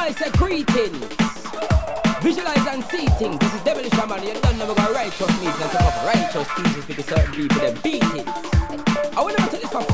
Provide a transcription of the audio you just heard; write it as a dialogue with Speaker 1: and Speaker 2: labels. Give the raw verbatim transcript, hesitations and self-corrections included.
Speaker 1: I say greetings. Visualize and see things. This is Devilish Man. You don't never got righteous means and talk of righteous pieces because certain people they beat it. I will never take this for